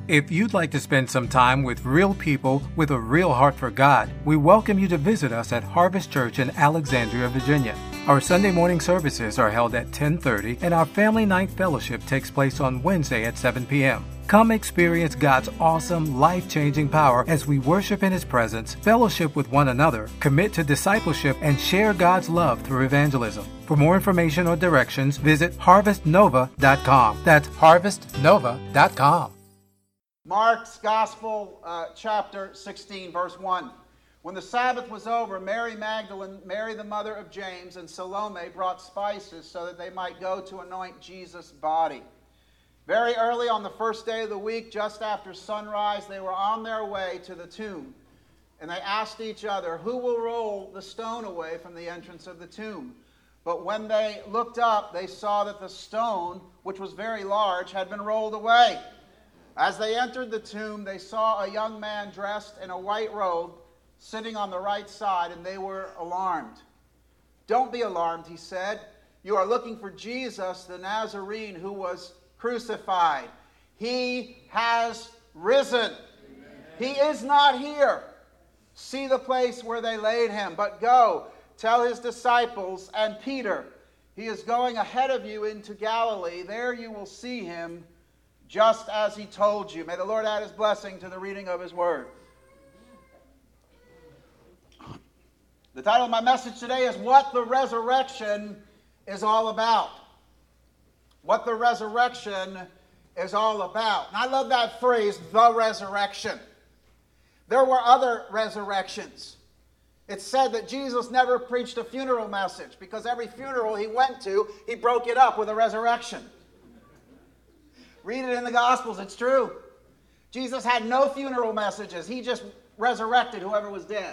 If you'd like to spend some time with real people with a real heart for God, we welcome you to visit us at Harvest Church in Alexandria, Virginia. Our Sunday morning services are held at 10:30, and our Family Night Fellowship takes place on Wednesday at 7 p.m. Come experience God's awesome, life-changing power as we worship in His presence, fellowship with one another, commit to discipleship, and share God's love through evangelism. For more information or directions, visit harvestnova.com. That's harvestnova.com. Mark's Gospel, chapter 16, verse 1. When the Sabbath was over, Mary Magdalene, Mary the mother of James, and Salome brought spices so that they might go to anoint Jesus' body. Very early on the first day of the week, just after sunrise, they were on their way to the tomb. And they asked each other, "Who will roll the stone away from the entrance of the tomb?" But when they looked up, they saw that the stone, which was very large, had been rolled away. As they entered the tomb, they saw a young man dressed in a white robe sitting on the right side, and they were alarmed. "Don't be alarmed," he said. "You are looking for Jesus, the Nazarene, who was crucified. He has risen. Amen. He is not here. See the place where they laid him. But go, tell his disciples and Peter, he is going ahead of you into Galilee. There you will see him, just as he told you." May the Lord add his blessing to the reading of his word. The title of my message today is What the Resurrection is All About. What the resurrection is all about. And I love that phrase, the resurrection. There were other resurrections. It's said that Jesus never preached a funeral message because every funeral he went to, he broke it up with a resurrection. Read it in the Gospels, it's true. Jesus had no funeral messages. He just resurrected whoever was dead.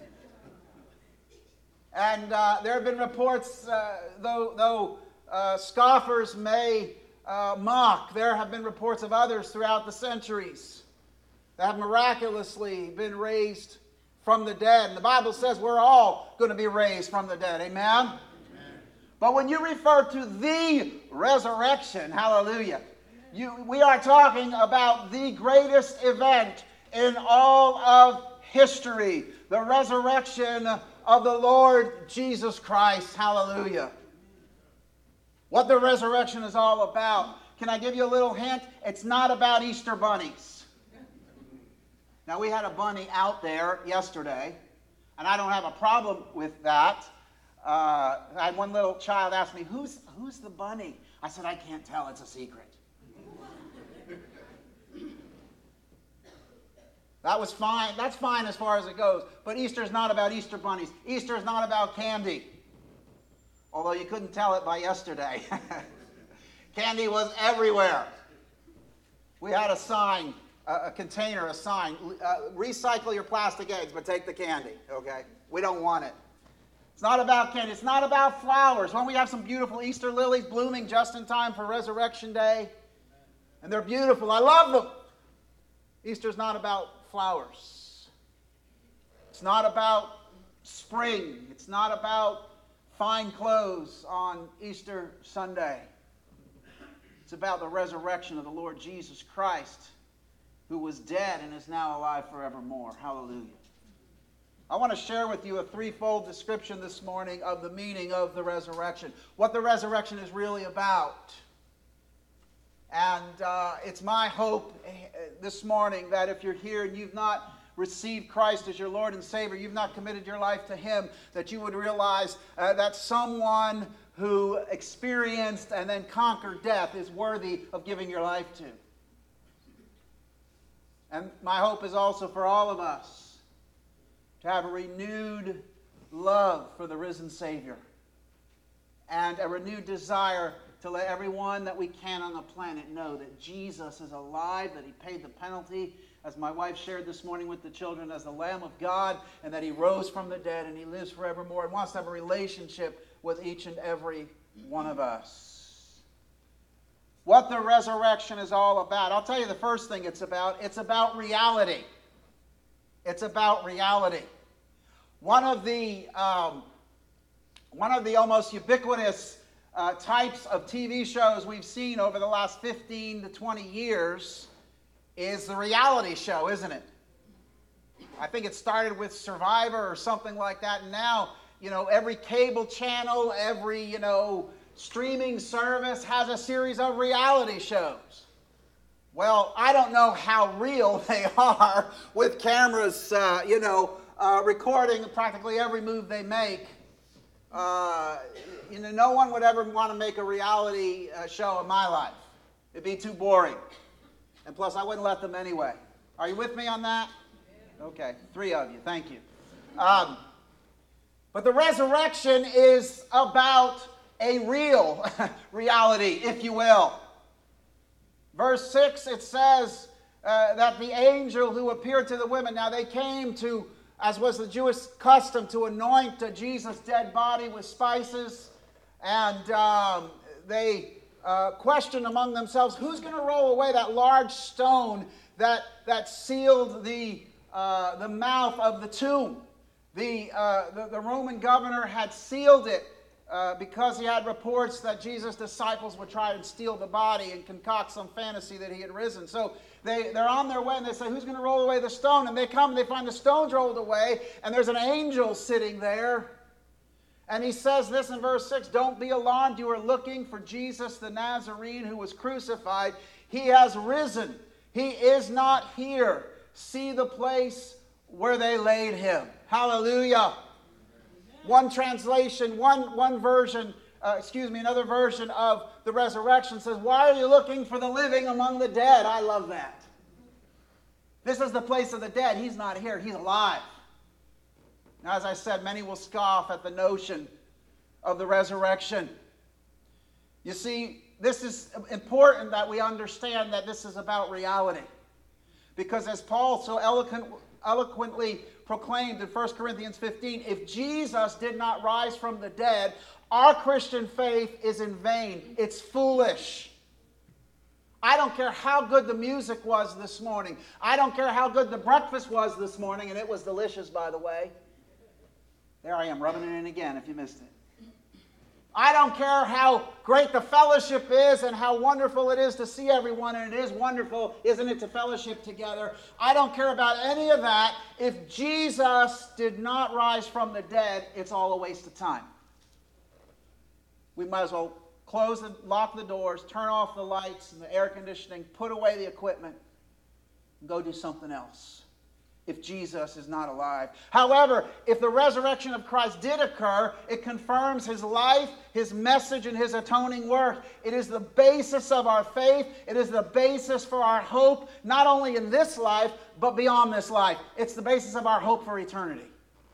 And there have been reports, though scoffers may mock, there have been reports of others throughout the centuries that have miraculously been raised from the dead. And the Bible says we're all going to be raised from the dead. Amen? Amen. But when you refer to the resurrection, hallelujah, we are talking about the greatest event in all of history, the resurrection of the Lord Jesus Christ. Hallelujah. What the resurrection is all about. Can I give you a little hint? It's not about Easter bunnies. Now, we had a bunny out there yesterday, and I don't have a problem with that. I had one little child ask me, who's the bunny? I said, I can't tell. It's a secret. That was fine. That's fine as far as it goes. But Easter is not about Easter bunnies. Easter is not about candy. Although you couldn't tell it by yesterday. Candy was everywhere. We had a sign, a container, a sign. Recycle your plastic eggs, but take the candy. Okay? We don't want it. It's not about candy. It's not about flowers. When we have some beautiful Easter lilies blooming just in time for Resurrection Day. And they're beautiful. I love them. Easter's not about flowers. It's not about spring. It's not about fine clothes on Easter Sunday. It's about the resurrection of the Lord Jesus Christ, who was dead and is now alive forevermore. Hallelujah. I want to share with you a threefold description this morning of the meaning of the resurrection, what the resurrection is really about. And it's my hope this morning that if you're here and you've not received Christ as your Lord and Savior, you've not committed your life to Him, that you would realize that someone who experienced and then conquered death is worthy of giving your life to. And my hope is also for all of us to have a renewed love for the risen Savior and a renewed desire to let everyone that we can on the planet know that Jesus is alive, that He paid the penalty, as my wife shared this morning with the children, as the Lamb of God, and that He rose from the dead and He lives forevermore and wants to have a relationship with each and every one of us. What the resurrection is all about. I'll tell you the first thing it's about reality. It's about reality. One of the almost ubiquitous types of TV shows we've seen over the last 15 to 20 years is the reality show, isn't it? I think it started with Survivor or something like that, and now, every cable channel, every, streaming service has a series of reality shows. Well, I don't know how real they are with cameras, recording practically every move they make. No one would ever want to make a reality show in my life. It'd be too boring. And plus, I wouldn't let them anyway. Are you with me on that? Okay, 3 of you. Thank you. But the resurrection is about a real reality, if you will. Verse 6, it says that the angel who appeared to the women, now they came to, as was the Jewish custom, to anoint Jesus' dead body with spices, and they questioned among themselves, who's going to roll away that large stone that sealed the mouth of the tomb? The Roman governor had sealed it because he had reports that Jesus' disciples would try and steal the body and concoct some fantasy that he had risen. So they're on their way and they say, who's going to roll away the stone? And they come and they find the stone's rolled away and there's an angel sitting there. And he says this in verse 6, don't be alarmed, you are looking for Jesus the Nazarene who was crucified. He has risen. He is not here. See the place where they laid him. Hallelujah. One translation, another version of the resurrection says, why are you looking for the living among the dead? I love that. This is the place of the dead. He's not here. He's alive. Now, as I said, many will scoff at the notion of the resurrection. You see, this is important that we understand that this is about reality. Because as Paul so eloquently proclaimed in 1 Corinthians 15, if Jesus did not rise from the dead, our Christian faith is in vain. It's foolish. I don't care how good the music was this morning. I don't care how good the breakfast was this morning, and it was delicious, by the way. There I am, rubbing it in again if you missed it. I don't care how great the fellowship is and how wonderful it is to see everyone, and it is wonderful, isn't it, to fellowship together. I don't care about any of that. If Jesus did not rise from the dead, it's all a waste of time. We might as well close and lock the doors, turn off the lights and the air conditioning, put away the equipment, and go do something else. If Jesus is not alive. However, if the resurrection of Christ did occur, it confirms his life, his message, and his atoning work. It is the basis of our faith. It is the basis for our hope, not only in this life, but beyond this life. It's the basis of our hope for eternity.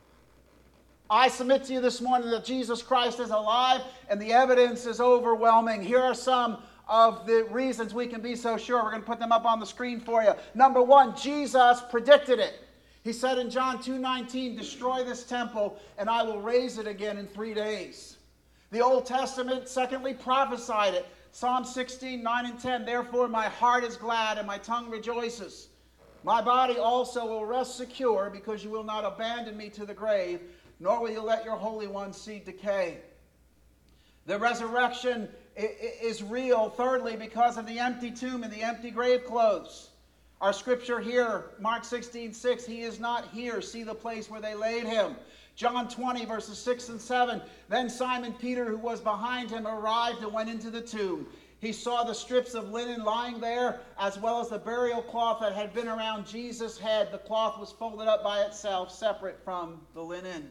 I submit to you this morning that Jesus Christ is alive, and the evidence is overwhelming. Here are some of the reasons we can be so sure. We're going to put them up on the screen for you. Number 1, Jesus predicted it. He said in John 2:19, destroy this temple and I will raise it again in 3 days. The Old Testament, secondly, prophesied it. Psalm 16:9 and 10, therefore my heart is glad and my tongue rejoices. My body also will rest secure because you will not abandon me to the grave, nor will you let your Holy One see decay. The resurrection is real, thirdly, because of the empty tomb and the empty grave clothes. Our scripture here, Mark 16:6, he is not here. See the place where they laid him. John 20, verses 6 and 7, then Simon Peter, who was behind him, arrived and went into the tomb. He saw the strips of linen lying there, as well as the burial cloth that had been around Jesus' head. The cloth was folded up by itself, separate from the linen.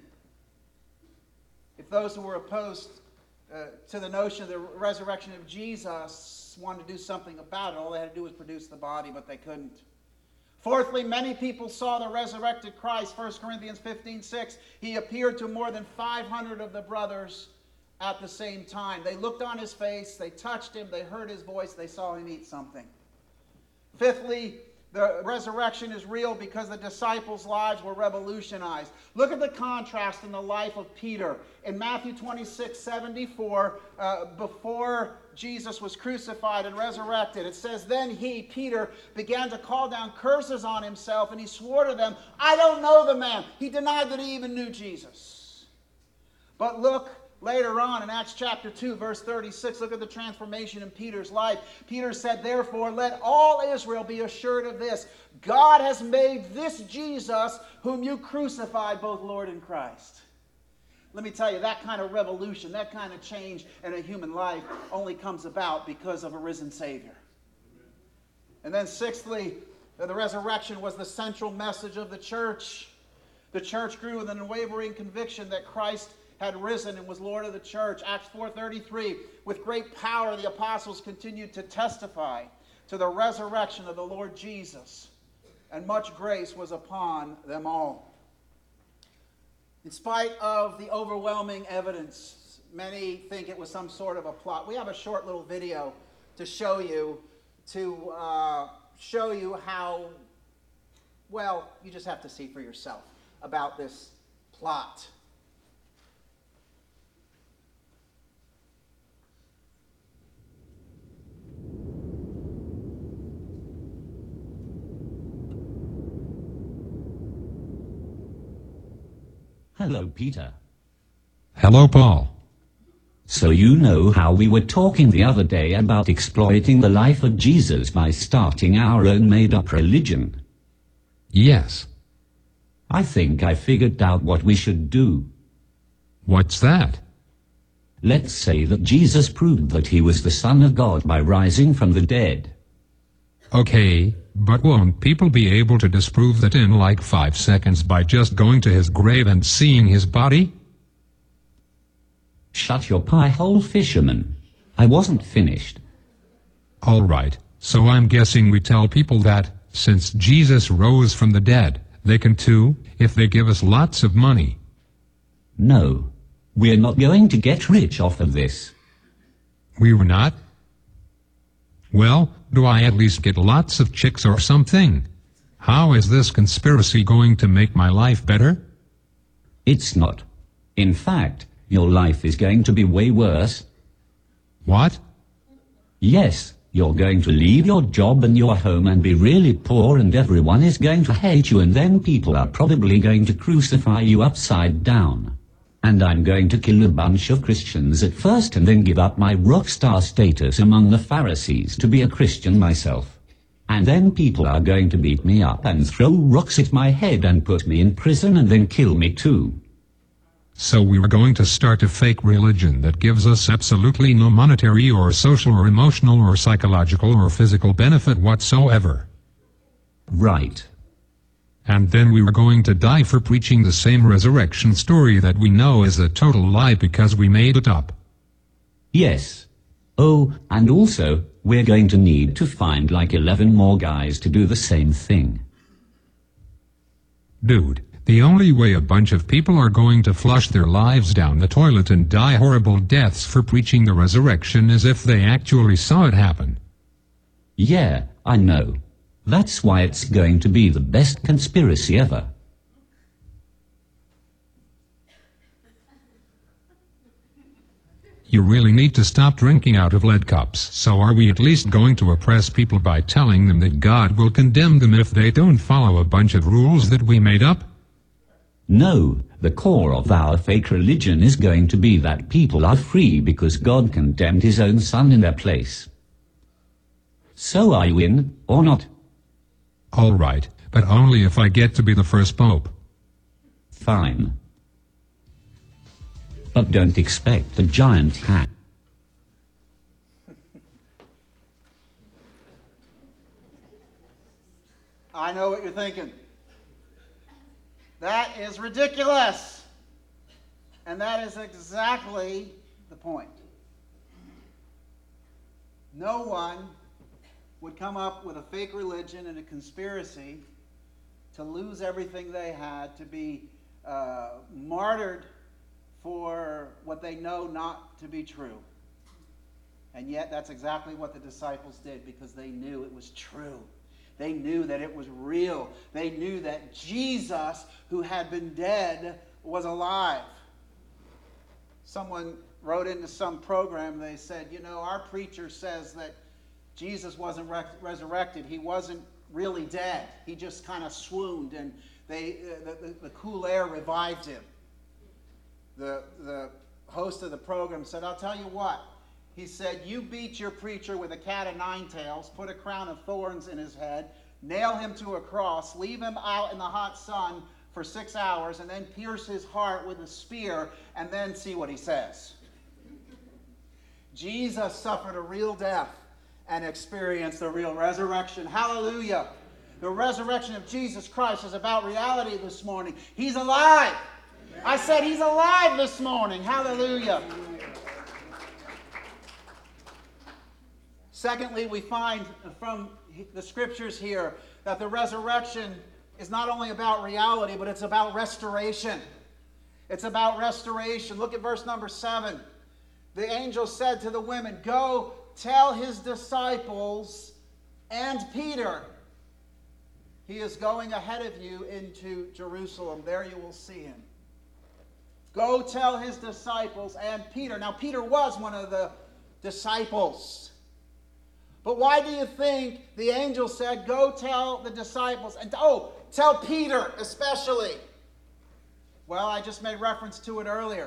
If those who were opposed to the notion of the resurrection of Jesus wanted to do something about it, all they had to do was produce the body, but they couldn't. Fourthly, many people saw the resurrected Christ. 1 Corinthians 15:6, he appeared to more than 500 of the brothers at the same time. They looked on his face, they touched him, they heard his voice, they saw him eat something. Fifthly, the resurrection is real because the disciples' lives were revolutionized. Look at the contrast in the life of Peter. In Matthew 26:74, before Jesus was crucified and resurrected, it says, then he, Peter, began to call down curses on himself, and he swore to them, I don't know the man. He denied that he even knew Jesus. But look Later on in Acts chapter 2, verse 36, look at the transformation in Peter's life. Peter said, "Therefore, let all Israel be assured of this. God has made this Jesus, whom you crucified, both Lord and Christ." Let me tell you, that kind of revolution, that kind of change in a human life only comes about because of a risen Savior. And then sixthly, the resurrection was the central message of the church. The church grew with an unwavering conviction that Christ had risen and was Lord of the church. Acts 4:33, with great power the apostles continued to testify to the resurrection of the Lord Jesus, and much grace was upon them all. In spite of the overwhelming evidence, many think it was some sort of a plot. We have a short little video to show you how, well, you just have to see for yourself about this plot. Hello, Peter. Hello, Paul. So you know how we were talking the other day about exploiting the life of Jesus by starting our own made-up religion? Yes. I think I figured out what we should do. What's that? Let's say that Jesus proved that he was the Son of God by rising from the dead. Okay, but won't people be able to disprove that in like 5 seconds by just going to his grave and seeing his body? Shut your pie hole, fisherman. I wasn't finished. All right, so I'm guessing we tell people that, since Jesus rose from the dead, they can too, if they give us lots of money. No, we're not going to get rich off of this. We were not? Well, do I at least get lots of chicks or something? How is this conspiracy going to make my life better? It's not. In fact, your life is going to be way worse. What? Yes, you're going to leave your job and your home and be really poor, and everyone is going to hate you, and then people are probably going to crucify you upside down. And I'm going to kill a bunch of Christians at first and then give up my rock star status among the Pharisees to be a Christian myself. And then people are going to beat me up and throw rocks at my head and put me in prison and then kill me too. So we were going to start a fake religion that gives us absolutely no monetary or social or emotional or psychological or physical benefit whatsoever. Right. And then we were going to die for preaching the same resurrection story that we know is a total lie because we made it up. Yes. Oh, and also, we're going to need to find like 11 more guys to do the same thing. Dude, the only way a bunch of people are going to flush their lives down the toilet and die horrible deaths for preaching the resurrection is if they actually saw it happen. Yeah, I know. That's why it's going to be the best conspiracy ever. You really need to stop drinking out of lead cups. So are we at least going to oppress people by telling them that God will condemn them if they don't follow a bunch of rules that we made up? No, the core of our fake religion is going to be that people are free because God condemned his own Son in their place. So are you in, or not? All right, but only if I get to be the first pope. Fine. But don't expect a giant hat. I know what you're thinking. That is ridiculous. And that is exactly the point. No one would come up with a fake religion and a conspiracy to lose everything they had, to be martyred for what they know not to be true. And yet that's exactly what the disciples did, because they knew it was true. They knew that it was real. They knew that Jesus, who had been dead, was alive. Someone wrote into some program, they said, you know, our preacher says that Jesus wasn't resurrected. He wasn't really dead. He just kind of swooned, and the cool air revived him. The host of the program said, I'll tell you what. He said, you beat your preacher with a cat of nine tails, put a crown of thorns in his head, nail him to a cross, leave him out in the hot sun for 6 hours, and then pierce his heart with a spear, and then see what he says. Jesus suffered a real death and experienced a real resurrection. Hallelujah. The resurrection of Jesus Christ is about reality this morning. He's alive. I said he's alive this morning. Hallelujah. Secondly, we find from the scriptures here that the resurrection is not only about reality, but it's about restoration. It's about restoration. Look at verse number 7. The angel said to the women, go tell his disciples and Peter, he is going ahead of you into Jerusalem. There you will see him. Go tell his disciples and Peter. Now, Peter was one of the disciples. But why do you think the angel said, go tell the disciples, and tell Peter especially? Well, I just made reference to it earlier.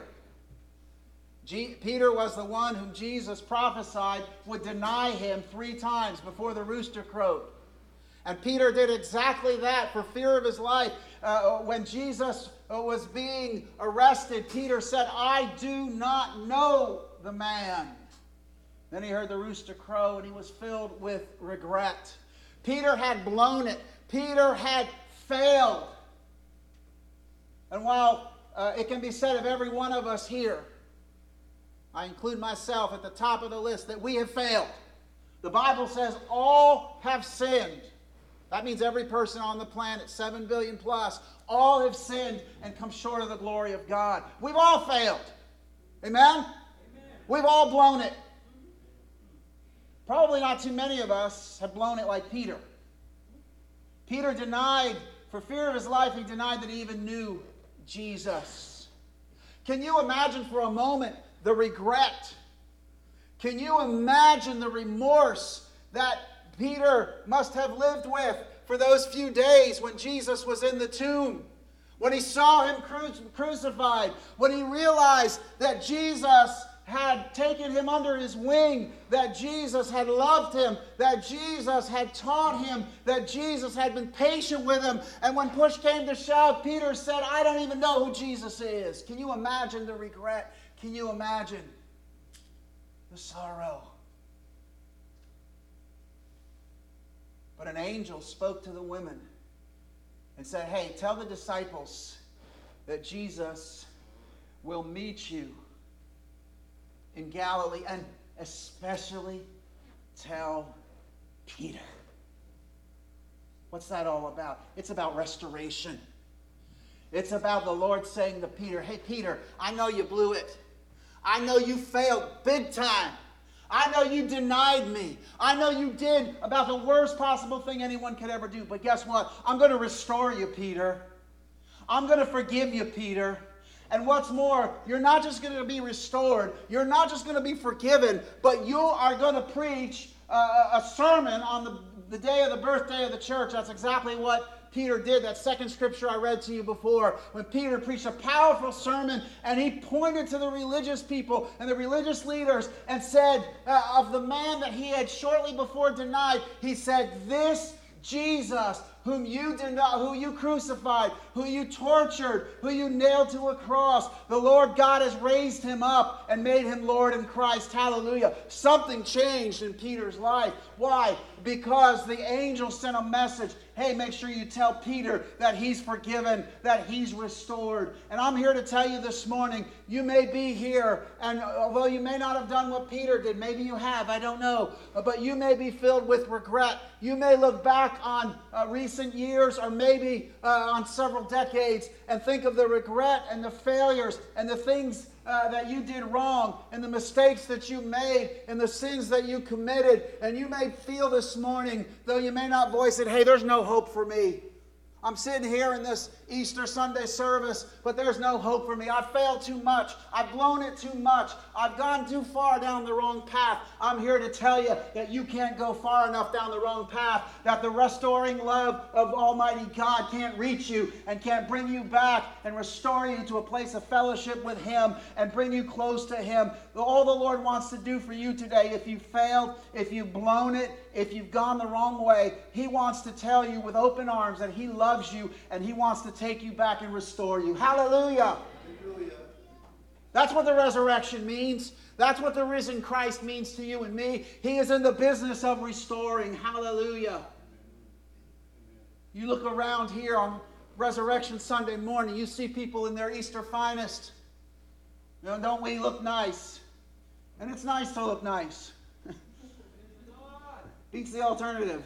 Peter was the one whom Jesus prophesied would deny him 3 times before the rooster crowed. And Peter did exactly that for fear of his life. When Jesus was being arrested, Peter said, I do not know the man. Then he heard the rooster crow and he was filled with regret. Peter had blown it. Peter had failed. And while it can be said of every one of us here, I include myself at the top of the list, that we have failed. The Bible says all have sinned. That means every person on the planet, 7 billion plus, all have sinned and come short of the glory of God. We've all failed. Amen? Amen. We've all blown it. Probably not too many of us have blown it like Peter. Peter denied, for fear of his life, he denied that he even knew Jesus. Can you imagine for a moment the regret? Can you imagine the remorse that Peter must have lived with for those few days when Jesus was in the tomb? When he saw him crucified, when he realized that Jesus had taken him under his wing, that Jesus had loved him, that Jesus had taught him, that Jesus had been patient with him. And when push came to shove, Peter said, I don't even know who Jesus is. Can you imagine the regret? Can you imagine the sorrow? But an angel spoke to the women and said, hey, tell the disciples that Jesus will meet you in Galilee, and especially tell Peter. What's that all about? It's about restoration. It's about the Lord saying to Peter, hey, Peter, I know you blew it. I know you failed big time. I know you denied me. I know you did about the worst possible thing anyone could ever do. But guess what? I'm going to restore you, Peter. I'm going to forgive you, Peter. And what's more, you're not just going to be restored. You're not just going to be forgiven. But you are going to preach a sermon on the day of the birthday of the church. That's exactly what Peter did. That second scripture I read to you before, when Peter preached a powerful sermon and he pointed to the religious people and the religious leaders and said of the man that he had shortly before denied, he said, this Jesus whom you denied, who you crucified, who you tortured, who you nailed to a cross, the Lord God has raised him up and made him Lord in Christ. Hallelujah. Something changed in Peter's life. Why? Because the angel sent a message. Hey, make sure you tell Peter that he's forgiven, that he's restored. And I'm here to tell you this morning, you may be here, and although you may not have done what Peter did, maybe you have, I don't know, but you may be filled with regret. You may look back on recent years or maybe on several decades and think of the regret and the failures and the things that you did wrong and the mistakes that you made and the sins that you committed. And you may feel this morning, though you may not voice it, hey, there's no hope for me. I'm sitting here in this Easter Sunday service, but there's no hope for me. I've failed too much. I've blown it too much. I've gone too far down the wrong path. I'm here to tell you that you can't go far enough down the wrong path, that the restoring love of Almighty God can't reach you and can't bring you back and restore you to a place of fellowship with Him and bring you close to Him. All the Lord wants to do for you today, if you failed, if you've blown it, if you've gone the wrong way, He wants to tell you with open arms that He loves you and He wants to take you back and restore you. Hallelujah. Hallelujah. That's what the resurrection means. That's what the risen Christ means to you and me. He is in the business of restoring. Hallelujah. You look around here on Resurrection Sunday morning, you see people in their Easter finest. You know, don't we look nice? And it's nice to look nice. Beats the alternative.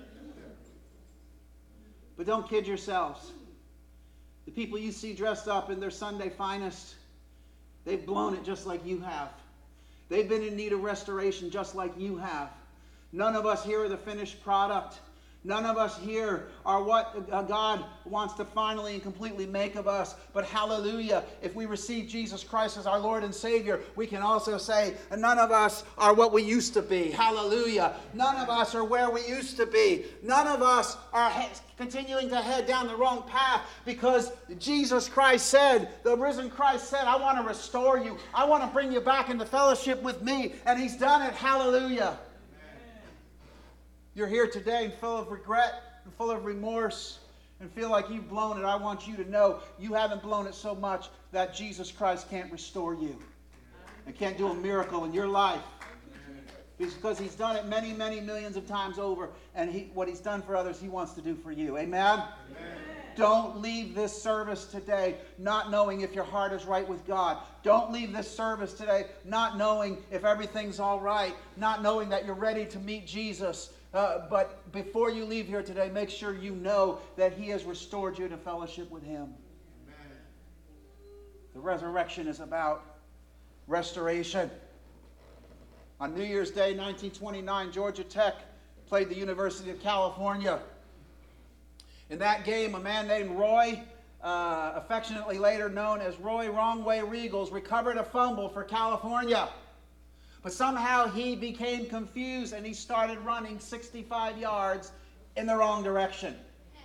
But don't kid yourselves. The people you see dressed up in their Sunday finest, they've blown it just like you have. They've been in need of restoration just like you have. None of us here are the finished product. None of us here are what God wants to finally and completely make of us. But hallelujah, if we receive Jesus Christ as our Lord and Savior, we can also say, none of us are what we used to be. Hallelujah. None of us are where we used to be. None of us are continuing to head down the wrong path, because Jesus Christ said, the risen Christ said, I want to restore you. I want to bring you back into fellowship with me. And He's done it. Hallelujah. You're here today and full of regret and full of remorse and feel like you've blown it. I want you to know you haven't blown it so much that Jesus Christ can't restore you and can't do a miracle in your life. Because He's done it many, many millions of times over. And what He's done for others, He wants to do for you. Amen? Amen. Don't leave this service today not knowing if your heart is right with God. Don't leave this service today not knowing if everything's all right. Not knowing that you're ready to meet Jesus. But before you leave here today, make sure you know that He has restored you to fellowship with Him. Amen. The resurrection is about restoration. On New Year's Day, 1929, Georgia Tech played the University of California. In that game, a man named Roy, affectionately later known as Roy Wrongway Regals, recovered a fumble for California. But somehow he became confused and he started running 65 yards in the wrong direction.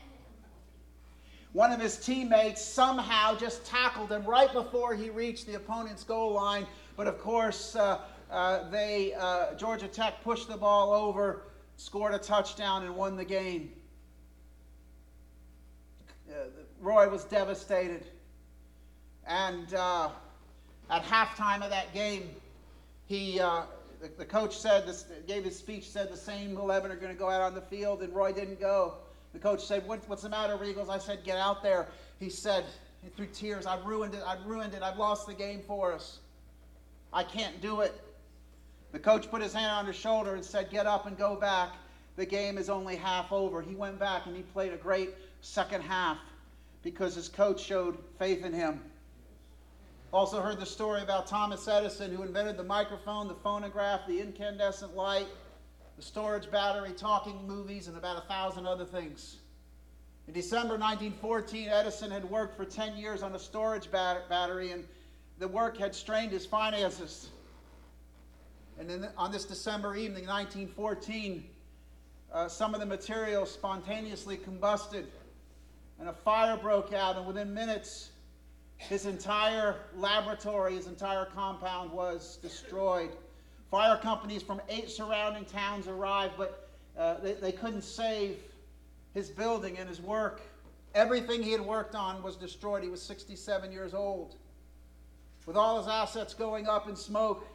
One of his teammates somehow just tackled him right before he reached the opponent's goal line. But of course, Georgia Tech pushed the ball over, scored a touchdown, and won the game. Roy was devastated. And at halftime of that game, the coach gave his speech, said the same 11 are going to go out on the field, and Roy didn't go. The coach said, what's the matter, Regals? I said, get out there. He said, through tears, I've ruined it. I've lost the game for us. I can't do it. The coach put his hand on his shoulder and said, get up and go back. The game is only half over. He went back and he played a great second half because his coach showed faith in him. Also heard the story about Thomas Edison, who invented the microphone, the phonograph, the incandescent light, the storage battery, talking movies, and about 1,000 other things. In December 1914, Edison had worked for 10 years on a storage battery, and the work had strained his finances. And then on this December evening, 1914, some of the material spontaneously combusted, and a fire broke out, and within minutes, his entire laboratory, his entire compound was destroyed. Fire companies from 8 surrounding towns arrived, but they couldn't save his building and his work. Everything he had worked on was destroyed. He was 67 years old. With all his assets going up in smoke,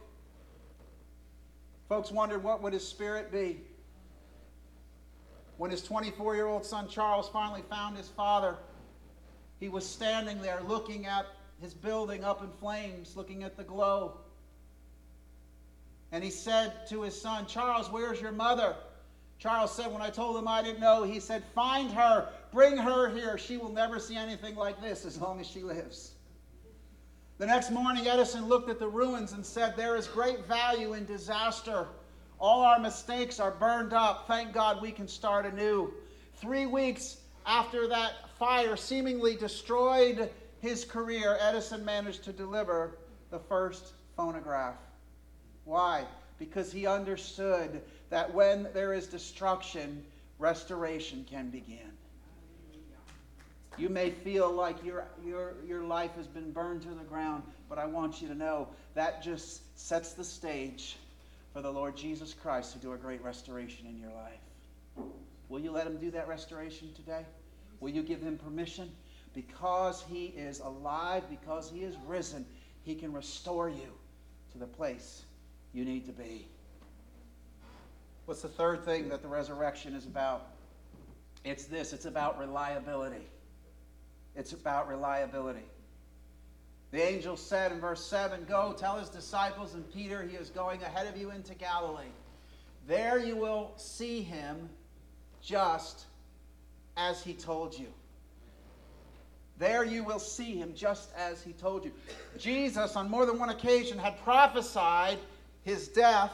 folks wondered, what would his spirit be? When his 24-year-old son Charles finally found his father, he was standing there looking at his building up in flames, looking at the glow. And he said to his son, Charles, where's your mother? Charles said, when I told him I didn't know, he said, find her, bring her here. She will never see anything like this as long as she lives. The next morning, Edison looked at the ruins and said, there is great value in disaster. All our mistakes are burned up. Thank God we can start anew. 3 weeks after that fire seemingly destroyed his career, Edison managed to deliver the first phonograph. Why? Because he understood that when there is destruction, restoration can begin. You may feel like your life has been burned to the ground, but I want you to know that just sets the stage for the Lord Jesus Christ to do a great restoration in your life. Will you let him do that restoration today? Will you give him permission? Because he is alive, because he is risen, he can restore you to the place you need to be. What's the third thing that the resurrection is about? It's this. It's about reliability. It's about reliability. The angel said in verse 7, "Go, tell his disciples and Peter he is going ahead of you into Galilee. There you will see him just as he told you." There you will see him just as he told you. Jesus, on more than one occasion, had prophesied his death,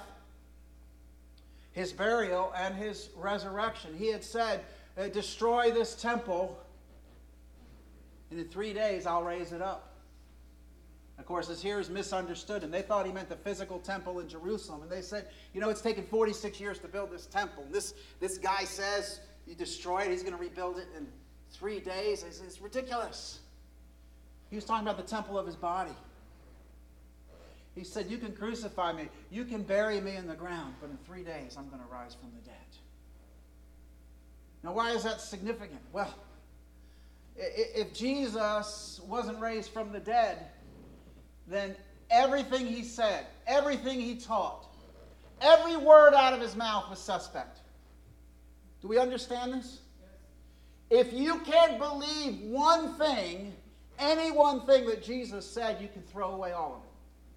his burial, and his resurrection. He had said, "Destroy this temple, and in 3 days I'll raise it up." Of course, his hearers misunderstood him. They thought he meant the physical temple in Jerusalem. And they said, it's taken 46 years to build this temple. And this guy says, you destroy it, he's going to rebuild it in 3 days. It's ridiculous. He was talking about the temple of his body. He said, "You can crucify me, you can bury me in the ground, but in 3 days I'm going to rise from the dead." Now, why is that significant? Well, if Jesus wasn't raised from the dead, then everything he said, everything he taught, every word out of his mouth was suspect. Do we understand this? If you can't believe one thing, any one thing that Jesus said, you can throw away all of it.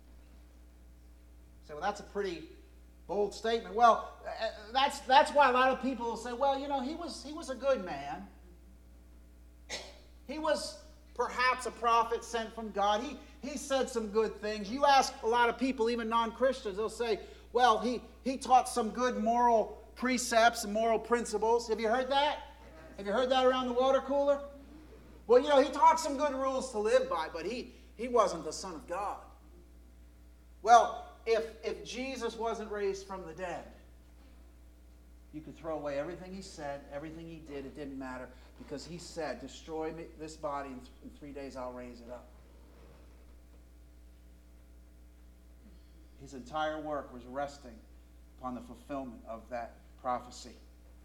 So that's a pretty bold statement. Well, that's why a lot of people will say, well, he was a good man. He was perhaps a prophet sent from God. He said some good things. You ask a lot of people, even non-Christians, they'll say, well, he taught some good moral precepts and moral principles. Have you heard that? Have you heard that around the water cooler? Well, he taught some good rules to live by, but he wasn't the Son of God. Well, if Jesus wasn't raised from the dead, you could throw away everything he said, everything he did. It didn't matter, because he said, "Destroy this body, and in 3 days I'll raise it up." His entire work was resting upon the fulfillment of that prophecy.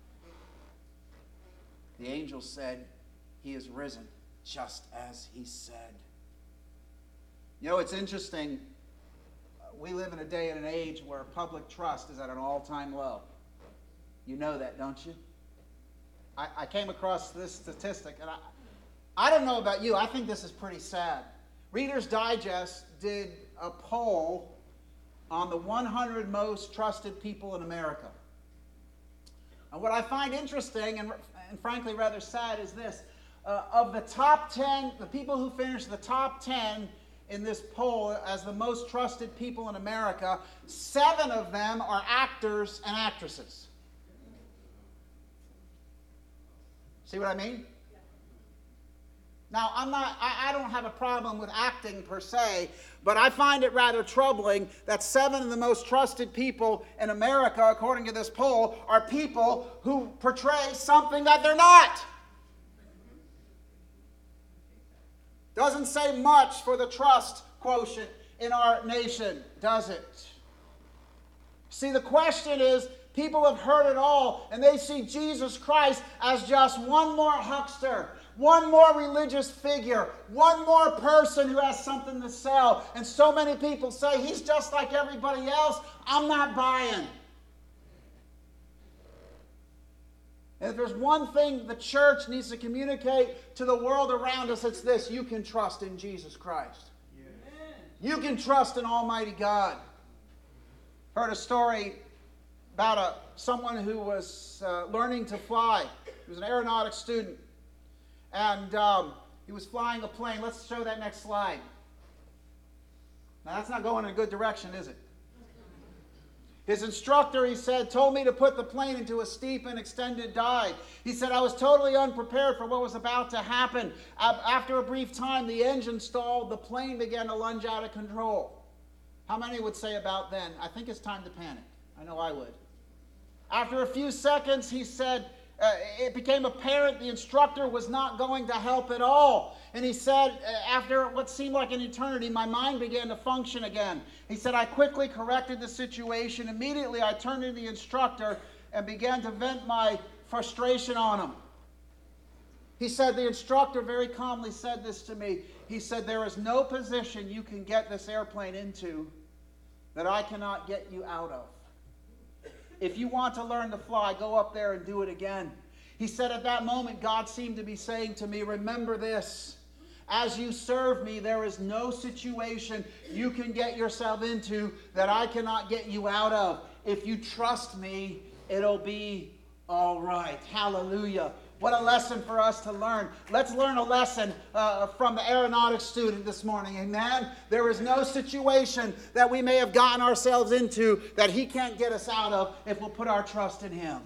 The angel said, "He is risen, just as he said." It's interesting. We live in a day and an age where public trust is at an all-time low. You know that, don't you? I came across this statistic, and I don't know about you. I think this is pretty sad. Reader's Digest did a poll on the 100 most trusted people in America. And what I find interesting and frankly rather sad is this. Of the top 10, the people who finished the top 10 in this poll as the most trusted people in America, 7 of them are actors and actresses. See what I mean? Now, I don't have a problem with acting per se, but I find it rather troubling that 7 of the most trusted people in America, according to this poll, are people who portray something that they're not. Doesn't say much for the trust quotient in our nation, does it? See, the question is, people have heard it all, and they see Jesus Christ as just one more huckster, one more religious figure, one more person who has something to sell. And so many people say, he's just like everybody else. I'm not buying. And if there's one thing the church needs to communicate to the world around us, it's this: you can trust in Jesus Christ. Yes. You can trust in Almighty God. Heard a story about someone who was learning to fly. He was an aeronautics student. And he was flying a plane. Let's show that next slide. Now, that's not going in a good direction, is it? His instructor, he said, told me to put the plane into a steep and extended dive. He said, I was totally unprepared for what was about to happen. After a brief time, the engine stalled. The plane began to lunge out of control. How many would say about then, I think it's time to panic? I know I would. After a few seconds, he said, it became apparent the instructor was not going to help at all. And he said, after what seemed like an eternity, my mind began to function again. He said, I quickly corrected the situation. Immediately, I turned to the instructor and began to vent my frustration on him. He said, the instructor very calmly said this to me. He said, there is no position you can get this airplane into that I cannot get you out of. If you want to learn to fly, go up there and do it again. He said at that moment, God seemed to be saying to me, remember this. As you serve me, there is no situation you can get yourself into that I cannot get you out of. If you trust me, it'll be all right. Hallelujah. What a lesson for us to learn. Let's learn a lesson from the aeronautics student this morning. Amen? There is no situation that we may have gotten ourselves into that he can't get us out of if we'll put our trust in him.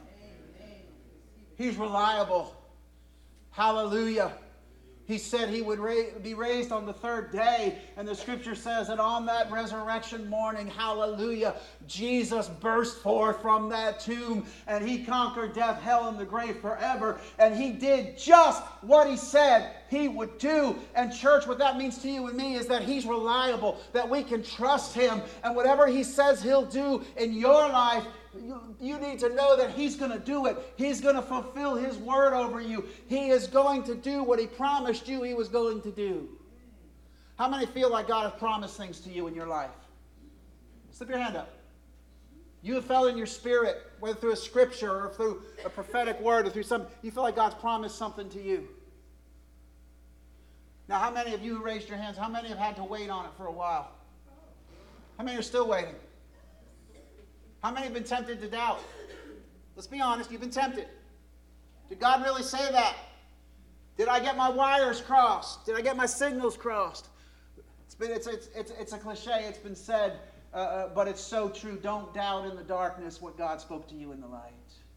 He's reliable. Hallelujah. He said he would be raised on the third day. And the scripture says that on that resurrection morning, hallelujah, Jesus burst forth from that tomb and he conquered death, hell, and the grave forever. And he did just what he said he would do. And church, what that means to you and me is that he's reliable, that we can trust him. And whatever he says he'll do in your life, you need to know that he's going to do it. He's going to fulfill his word over you. He is going to do what he promised you he was going to do. How many feel like God has promised things to you in your life? Slip your hand up. You have felt in your spirit, whether through a scripture or through a prophetic word or through something, you feel like God's promised something to you. Now, how many of you who raised your hands, how many have had to wait on it for a while? How many are still waiting? How many have been tempted to doubt? Let's be honest, you've been tempted. Did God really say that? Did I get my wires crossed? Did I get my signals crossed? It's a cliche, it's been said, but it's so true. Don't doubt in the darkness what God spoke to you in the light.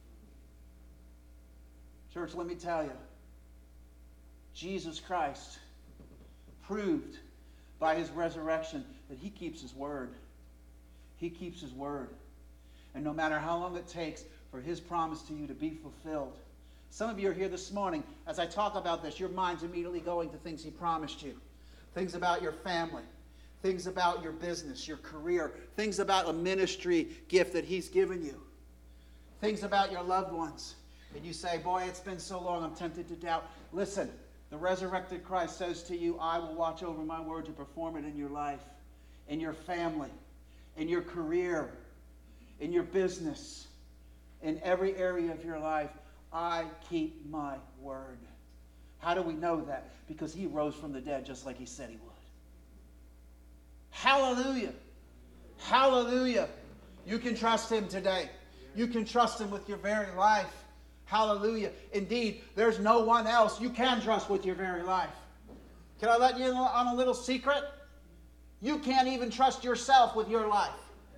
Church, let me tell you, Jesus Christ proved by his resurrection that he keeps his word. He keeps his word. And no matter how long it takes for his promise to you to be fulfilled. Some of you are here this morning, as I talk about this, your mind's immediately going to things he promised you. Things about your family. Things about your business, your career. Things about a ministry gift that he's given you. Things about your loved ones. And you say, boy, it's been so long, I'm tempted to doubt. Listen, the resurrected Christ says to you, I will watch over my word to perform it in your life, in your family, in your career, in your business, in every area of your life. I keep my word. How do we know that? Because he rose from the dead just like he said he would. Hallelujah. Hallelujah. You can trust him today. You can trust him with your very life. Hallelujah. Indeed, there's no one else you can trust with your very life. Can I let you in on a little secret? You can't even trust yourself with your life.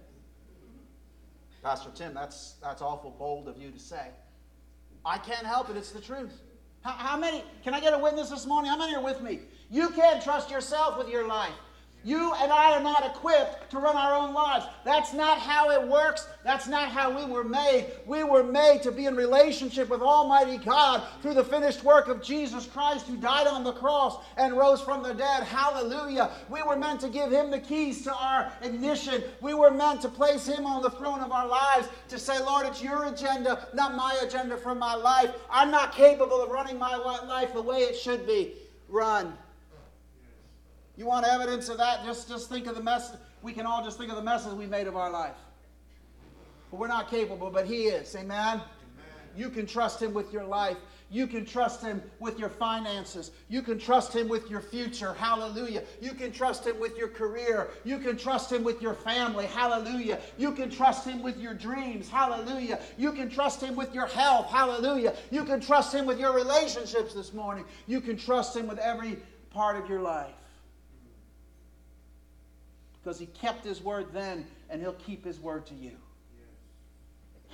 Pastor Tim, that's awful bold of you to say. I can't help it. It's the truth. How many, can I get a witness this morning? How many are with me? You can't trust yourself with your life. You and I are not equipped to run our own lives. That's not how it works. That's not how we were made. We were made to be in relationship with Almighty God through the finished work of Jesus Christ, who died on the cross and rose from the dead. Hallelujah. We were meant to give him the keys to our ignition. We were meant to place him on the throne of our lives, to say, Lord, it's your agenda, not my agenda for my life. I'm not capable of running my life the way it should be. Run. You want evidence of that? Just think of the mess. We can all just think of the messes we made of our life. But we're not capable, but he is. Amen? Amen? You can trust him with your life. You can trust him with your finances. You can trust him with your future. Hallelujah. You can trust him with your career. You can trust him with your family. Hallelujah. You can trust him with your dreams. Hallelujah. You can trust him with your health. Hallelujah. You can trust him with your relationships this morning. You can trust him with every part of your life. Because he kept his word then, and he'll keep his word to you. Yes.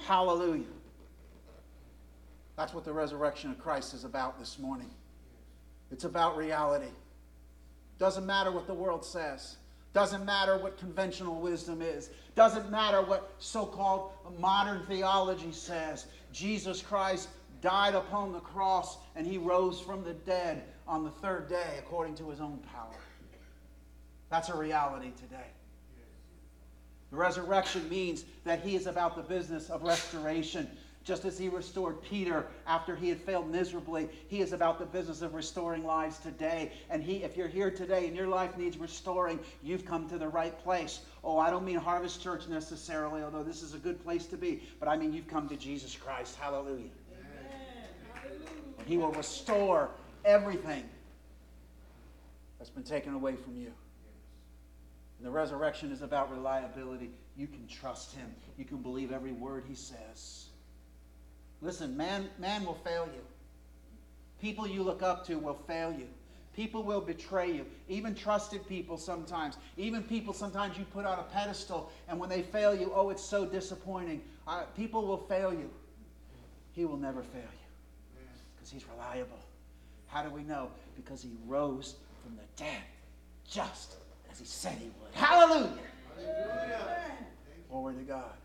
Hallelujah. That's what the resurrection of Christ is about this morning. It's about reality. Doesn't matter what the world says. Doesn't matter what conventional wisdom is. Doesn't matter what so-called modern theology says. Jesus Christ died upon the cross and he rose from the dead on the third day according to his own power. That's a reality today. The resurrection means that he is about the business of restoration. Just as he restored Peter after he had failed miserably, he is about the business of restoring lives today. And if you're here today and your life needs restoring, you've come to the right place. Oh, I don't mean Harvest Church necessarily, although this is a good place to be, but I mean you've come to Jesus Christ. Hallelujah. And he will restore everything that's been taken away from you. And the resurrection is about reliability. You can trust him. You can believe every word he says. Listen, man will fail you. People you look up to will fail you. People will betray you. Even trusted people sometimes. Even people sometimes you put on a pedestal, and when they fail you, oh, it's so disappointing. People will fail you. He will never fail you because he's reliable. How do we know? Because he rose from the dead just as he said he would. Hallelujah! Glory to God.